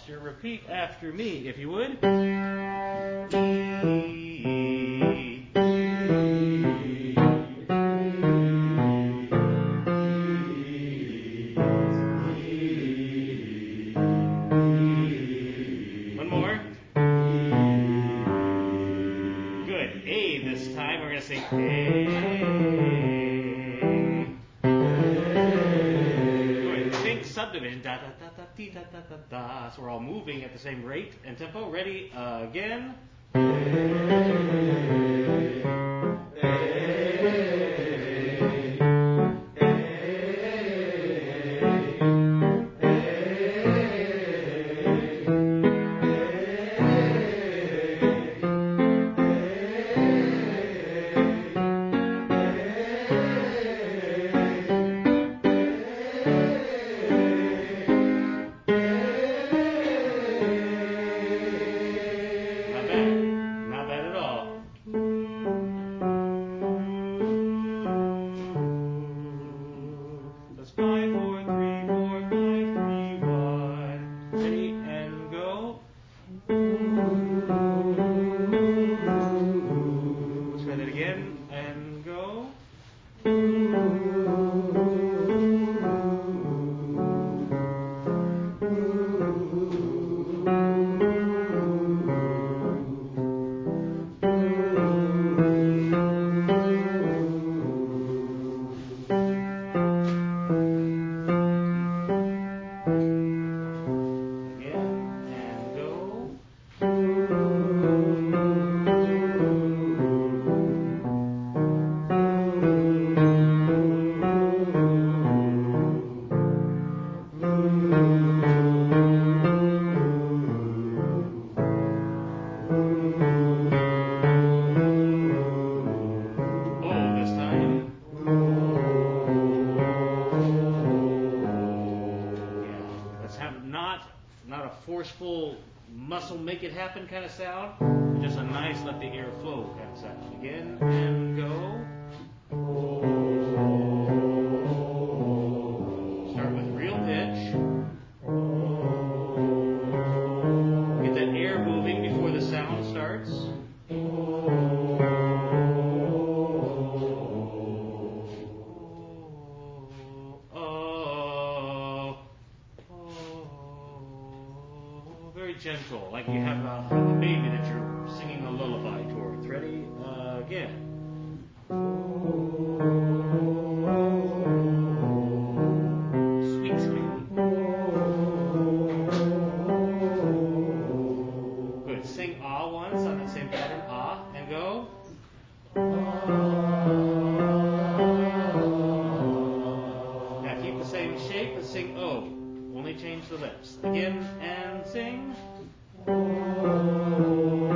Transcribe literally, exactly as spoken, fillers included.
posture. Repeat after me, if you would. One more. Good. A this time. We're going to sing A. Good. Think subdivision. Da da da da dee, da da da da. So we're all moving at the same rate and tempo. Ready? Uh, again. Make it happen kind of sound, just a nice let the air flow kind of sound. Again, and go. Start with real pitch. Get that air moving before the sound starts. Gentle, like you have a, a baby that you're singing a lullaby towards. Ready? Uh, again. Sweet, sweet. Good. Sing ah once on that same pattern. Ah, and go. Now keep the same shape, but sing oh. Only change the lips. Again, and sing.